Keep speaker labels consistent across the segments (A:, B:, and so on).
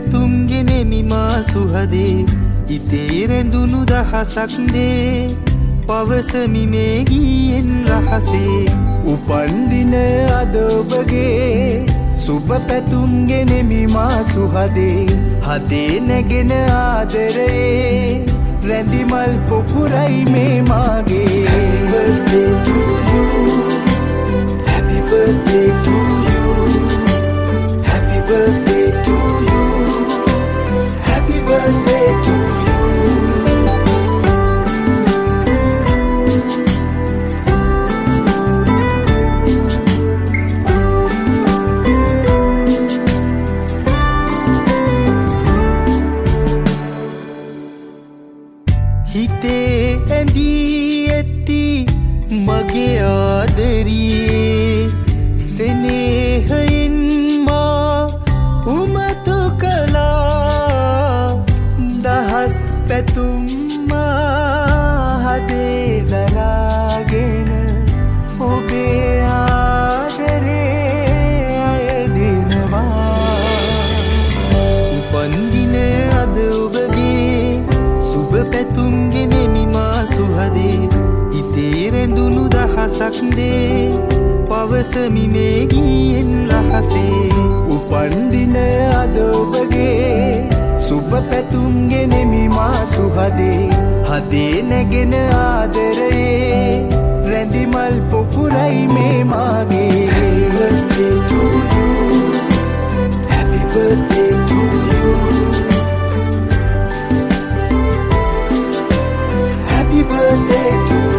A: පැතුම් ගෙනෙමි මා සුහදේ ඉතේ රැඳුණු දහසක් දේ පවසමි මේ ගීයෙන් රහසේ
B: උපන්දින අද ඔබගේ සුබ පැතුම් ගෙනෙමි මා සුහදේ හදේ නැගෙන ආදරයේ රැඳි මල් පොකුරයි මේ මාගේ Happy birthday to you Happy birthday to you Happy birthday to you
A: හිතේ ඇඳී ඇති මගේ ආදරියේ සෙනෙහයෙන් මා උමතු කළා දහස් පැතුම් මා හදේ දලාගෙන ඔබේ ආදරේ අයදිනවා උපන්දින අද ඔබගේ සුබ පැතුම් ගෙනෙමි මා සුහදේ ඉතේ රැඳුණු දහසක් දේ පවසමි මේ ගීයෙන් රහසේ
B: උපන්දින අද ඔබගේ සුබ පැතුම් ගෙනෙමි මා සුහදේ හදේ නැගෙන ආදරයේ රැඳි මල් පොකුරයි මේ මාගේ Happy birthday to you Happy birthday to you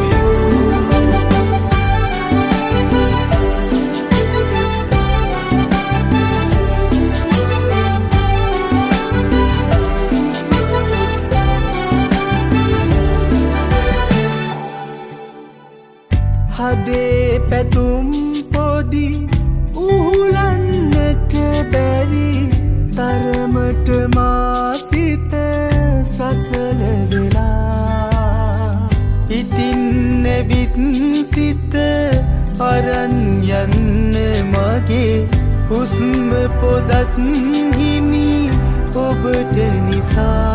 A: හදේ පැතුම් පොදි උහුලන්නට බැරි තරමට මා සිත සසල වෙලා ඉතින් නැවිත් සිත අරන් යන්න මගේ හුස්ම පොදත් හිමි ඔබට නිසා